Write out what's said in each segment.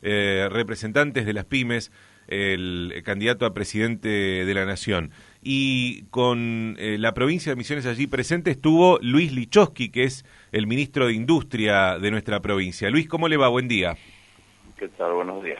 representantes de las pymes, el candidato a presidente de la Nación. Y con la provincia de Misiones allí presente estuvo Luis Lichowski, que es el ministro de Industria de nuestra provincia. Luis, ¿cómo le va? Buen día. ¿Qué tal? Buenos días.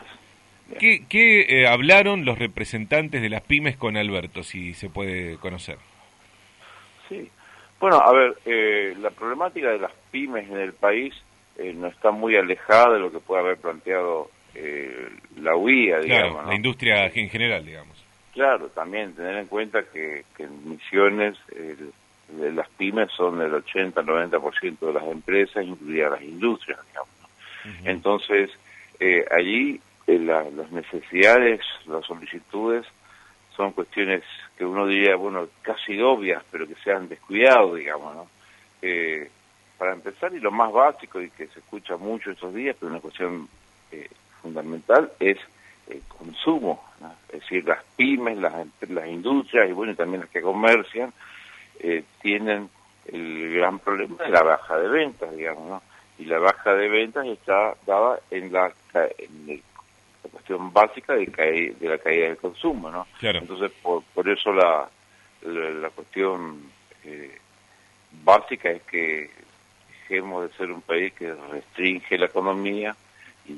¿Qué hablaron los representantes de las pymes con Alberto, si se puede conocer? Sí. Bueno, a ver, la problemática de las pymes en el país no está muy alejada de lo que puede haber planteado la UIA, digamos. Claro, ¿no? la industria en general, digamos. Claro, también tener en cuenta que en Misiones las pymes son el 80-90% de las empresas, incluidas las industrias, digamos, ¿no? Uh-huh. Entonces, allí las necesidades, las solicitudes son cuestiones que uno diría, bueno, casi obvias, pero que se han descuidado, digamos, ¿no? Para empezar, y lo más básico, y que se escucha mucho estos días, pero una cuestión fundamental, es el consumo, ¿no? Es decir, las pymes, las industrias, y bueno, también las que comercian, tienen el gran problema de la baja de ventas, digamos, ¿no? Y la baja de ventas está dada en la cuestión básica de la caída del consumo, ¿no? Claro. Entonces, por eso la cuestión básica es que dejemos de ser un país que restringe la economía y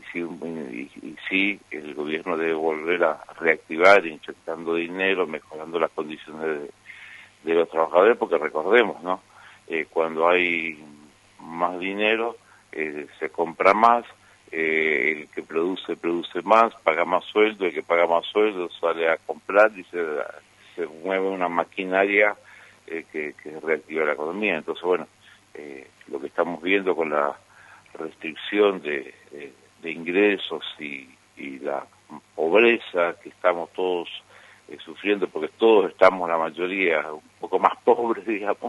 sí el gobierno debe volver a reactivar, inyectando dinero, mejorando las condiciones de los trabajadores, porque recordemos, ¿no? Cuando hay más dinero, se compra más, el que produce más, paga más sueldo, el que paga más sueldo sale a comprar y se mueve una maquinaria que reactiva la economía. Entonces, bueno, lo que estamos viendo con la restricción de ingresos y la pobreza que estamos todos sufriendo, porque todos estamos, la mayoría, un poco más pobres, digamos,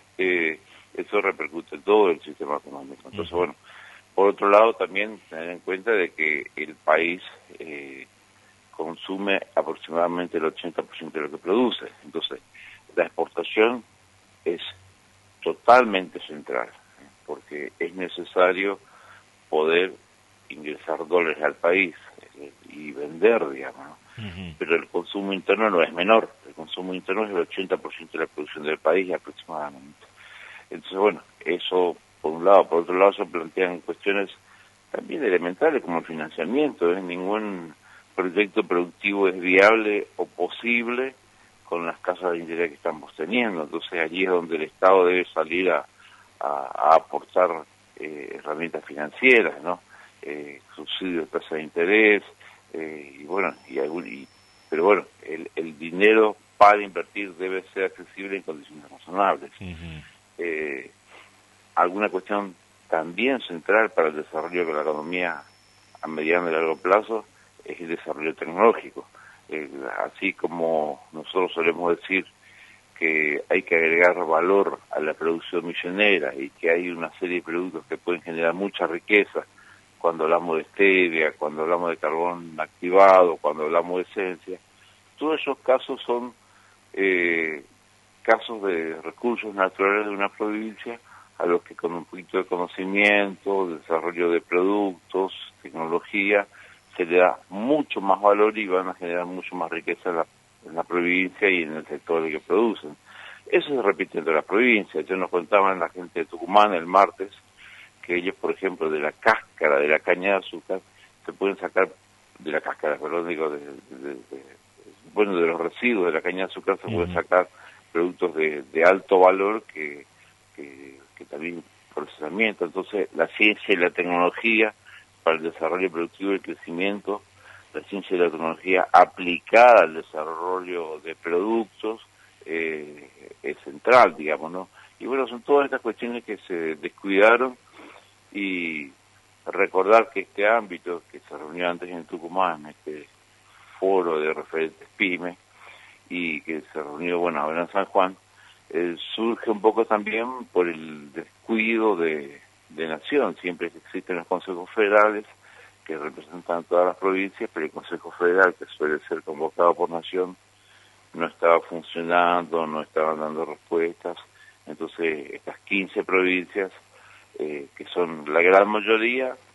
eso repercute en todo el sistema económico. Entonces, bueno, por otro lado, también tener en cuenta de que el país consume aproximadamente el 80% de lo que produce. Entonces, la exportación es totalmente central, porque es necesario poder ingresar dólares al país y vender, digamos, ¿no? Uh-huh. Pero el consumo interno no es menor, el consumo interno es el 80% de la producción del país aproximadamente. Entonces, bueno, eso por un lado. Por otro lado, se plantean cuestiones también elementales como el financiamiento. Ningún proyecto productivo es viable o posible con las tasas de interés que estamos teniendo. Entonces, allí es donde el Estado debe salir a aportar herramientas financieras, ¿no? Subsidios de tasa de interés, y bueno, pero bueno, el dinero para invertir debe ser accesible en condiciones razonables. Uh-huh. Alguna cuestión también central para el desarrollo de la economía a mediano y largo plazo es el desarrollo tecnológico. Así como nosotros solemos decir que hay que agregar valor a la producción misionera y que hay una serie de productos que pueden generar mucha riqueza, cuando hablamos de stevia, cuando hablamos de carbón activado, cuando hablamos de esencia, todos esos casos son casos de recursos naturales de una provincia a los que con un poquito de conocimiento, desarrollo de productos, tecnología, se le da mucho más valor y van a generar mucho más riqueza en la provincia y en el sector que producen. Eso se repite en toda la provincia. Yo nos contaban la gente de Tucumán el martes que ellos, por ejemplo, de la cáscara de la caña de azúcar, se pueden sacar, de la cáscara, perdón, digo, de los residuos de la caña de azúcar se pueden sacar productos de alto valor que también procesamiento. Entonces, la ciencia y la tecnología para el desarrollo productivo y el crecimiento, la ciencia y la tecnología aplicada al desarrollo de productos, es central, digamos, ¿no? Y bueno, son todas estas cuestiones que se descuidaron, y recordar que este ámbito que se reunió antes en Tucumán, este foro de referentes pymes, y que se reunió, bueno, ahora en San Juan, surge un poco también por el descuido de Nación. Siempre existen los consejos federales que representan todas las provincias, pero el Consejo Federal, que suele ser convocado por Nación, no estaba funcionando, no estaban dando respuestas. Entonces, estas 15 provincias, que son la gran mayoría,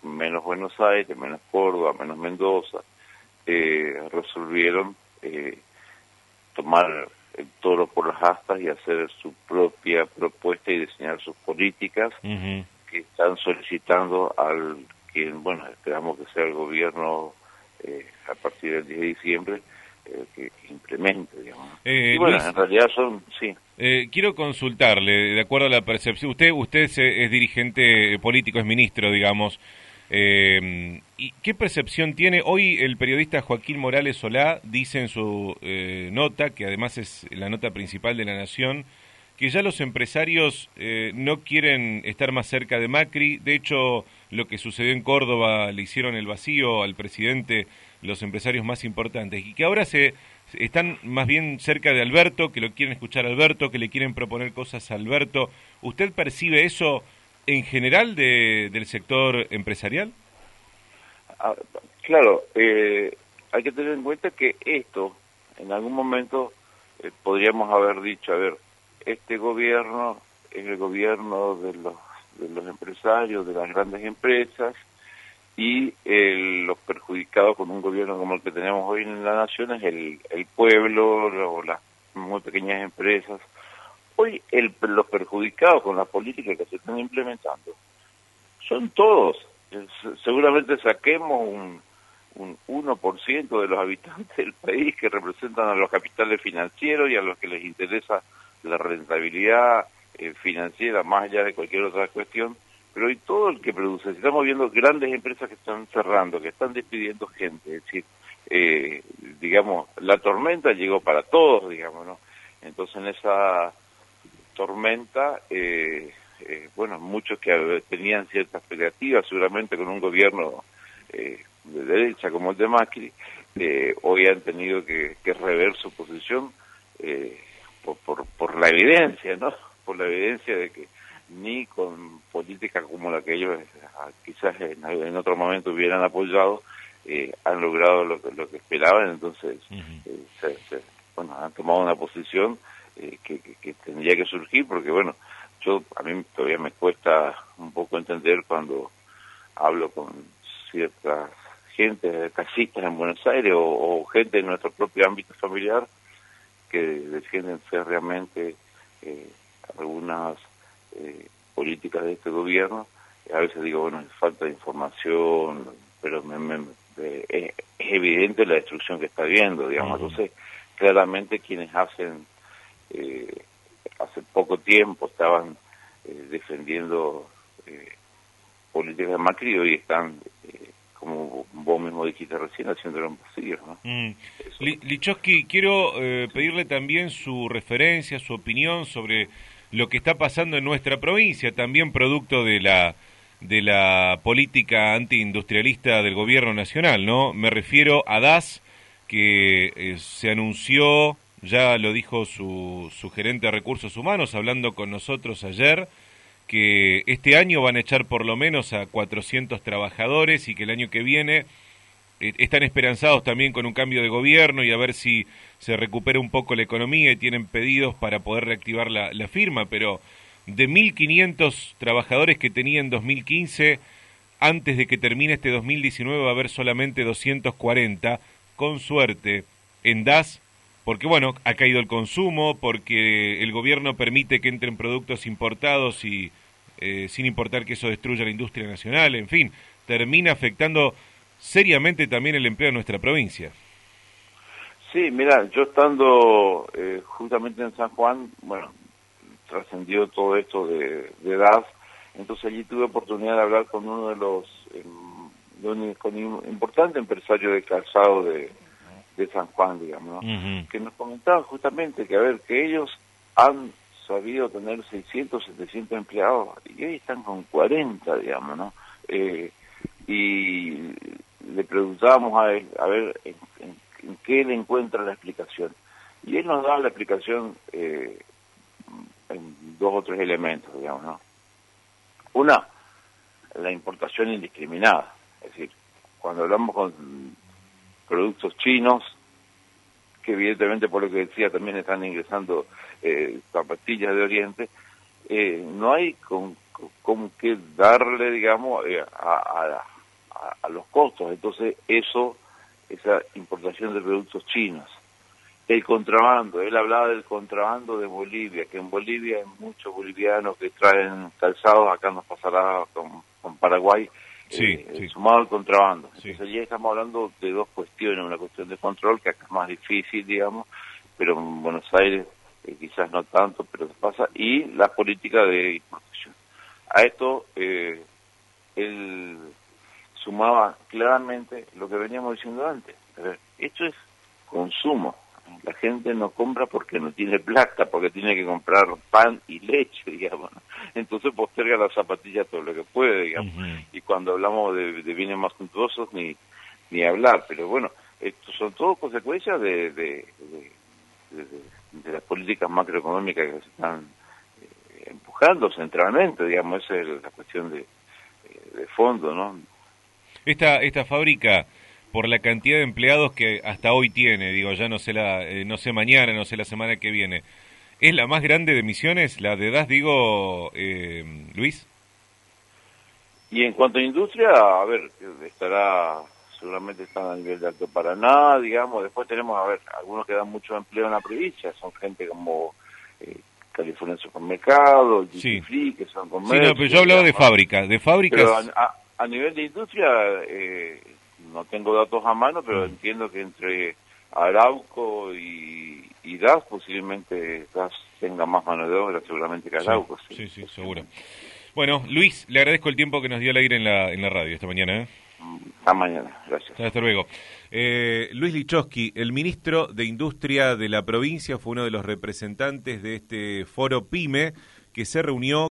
menos Buenos Aires, menos Córdoba, menos Mendoza, resolvieron tomar el toro por las astas y hacer su propia propuesta y diseñar sus políticas que están solicitando al quien, bueno, esperamos que sea el gobierno a partir del 10 de diciembre, que implemente, digamos. Y bueno, Luis, en realidad son, sí. quiero consultarle, de acuerdo a la percepción, usted es dirigente político, es ministro, digamos, ¿y qué percepción tiene? Hoy el periodista Joaquín Morales Solá dice en su nota, que además es la nota principal de La Nación, que ya los empresarios no quieren estar más cerca de Macri. De hecho, lo que sucedió en Córdoba le hicieron el vacío al presidente los empresarios más importantes, y que ahora están más bien cerca de Alberto, que lo quieren escuchar a Alberto, que le quieren proponer cosas a Alberto. ¿Usted percibe eso en general del sector empresarial? Claro, hay que tener en cuenta que esto, en algún momento, podríamos haber dicho, a ver, este gobierno es el gobierno de los empresarios, de las grandes empresas, y los perjudicados con un gobierno como el que tenemos hoy en la nación es el pueblo o las muy pequeñas empresas. Hoy los perjudicados con las políticas que se están implementando son todos. Seguramente saquemos un 1% de los habitantes del país que representan a los capitales financieros y a los que les interesa la rentabilidad financiera más allá de cualquier otra cuestión, pero hoy todo el que produce, si estamos viendo grandes empresas que están cerrando, que están despidiendo gente, es decir, digamos, la tormenta llegó para todos, digamos, ¿no? Entonces en esa tormenta, bueno, muchos que tenían ciertas expectativas, seguramente con un gobierno de derecha como el de Macri, hoy han tenido que rever su posición por la evidencia, ¿no? Por la evidencia de que ni con políticas como la que ellos quizás en otro momento hubieran apoyado, han logrado lo que esperaban. Entonces bueno, han tomado una posición que tendría que surgir, porque bueno, a mí todavía me cuesta un poco entender cuando hablo con ciertas gente, taxistas en Buenos Aires o gente en nuestro propio ámbito familiar que defienden férreamente algunas políticas de este gobierno. A veces digo, bueno, es falta de información, pero es evidente la destrucción que está habiendo, digamos. Entonces, claramente quienes hace poco tiempo estaban defendiendo políticas de Macri, hoy están, como vos mismo dijiste recién, haciéndolo imposible, ¿no? Lichowski, quiero pedirle también su referencia, su opinión sobre lo que está pasando en nuestra provincia, también producto de la política antiindustrialista del gobierno nacional, ¿no? Me refiero a DAS, que se anunció, ya lo dijo su gerente de Recursos Humanos, hablando con nosotros ayer, que este año van a echar por lo menos a 400 trabajadores y que el año que viene están esperanzados también con un cambio de gobierno y a ver si se recupera un poco la economía, y tienen pedidos para poder reactivar la firma, pero de 1.500 trabajadores que tenía en 2015, antes de que termine este 2019 va a haber solamente 240, con suerte, en DAS, porque bueno, ha caído el consumo, porque el gobierno permite que entren productos importados y sin importar que eso destruya la industria nacional, en fin, termina afectando seriamente también el empleo en nuestra provincia. Sí, mira, yo estando justamente en San Juan, bueno, trascendió todo esto de DAS, entonces allí tuve oportunidad de hablar con uno de los con un importante empresario de calzado de San Juan, digamos, ¿no? Que nos comentaba justamente que, a ver, que ellos han sabido tener 600, 700 empleados y hoy están con 40, digamos, ¿no? Y le preguntábamos a él, a ver, en qué él encuentra la explicación. Y él nos da la explicación en 2 o 3 elementos, digamos, ¿no? Una, la importación indiscriminada. Es decir, cuando hablamos con productos chinos, que evidentemente, por lo que decía, también están ingresando zapatillas de Oriente, no hay con qué darle, digamos, a los costos. Entonces esa importación de productos chinos. El contrabando, él hablaba del contrabando de Bolivia, que en Bolivia hay muchos bolivianos que traen calzados, acá nos pasará con Paraguay, sí. sumado al contrabando. Sí. Entonces ya estamos hablando de dos cuestiones, una cuestión de control, que acá es más difícil, digamos, pero en Buenos Aires quizás no tanto, pero pasa, y la política de importación. A esto él sumaba claramente lo que veníamos diciendo antes. A ver, esto es consumo. La gente no compra porque no tiene plata, porque tiene que comprar pan y leche, digamos, ¿no? Entonces posterga las zapatillas todo lo que puede, digamos. Y cuando hablamos de bienes más suntuosos, ni hablar. Pero bueno, esto son todo consecuencias de las políticas macroeconómicas que se están empujando centralmente, digamos. Esa es la cuestión de fondo, ¿no? Esta fábrica, por la cantidad de empleados que hasta hoy tiene, digo, ya no sé no sé mañana, no sé la semana que viene, ¿es la más grande de Misiones, la de DAS, digo, Luis? Y en cuanto a industria, a ver, seguramente están a nivel de Alto Paraná, digamos. Después tenemos, a ver, algunos que dan mucho empleo en la provincia, son gente como California Supermercado, Duty Free, que son comercios. Sí, no, pero yo hablaba de fábricas. Pero a nivel de industria, no tengo datos a mano, pero entiendo que entre Arauco y DAS, posiblemente DAS tenga más mano de obra seguramente que Arauco. Sí, seguro. Bueno, Luis, le agradezco el tiempo que nos dio al aire en la radio esta mañana. Hasta mañana, gracias. Hasta luego. Luis Lichowski, el ministro de Industria de la provincia, fue uno de los representantes de este foro PYME que se reunió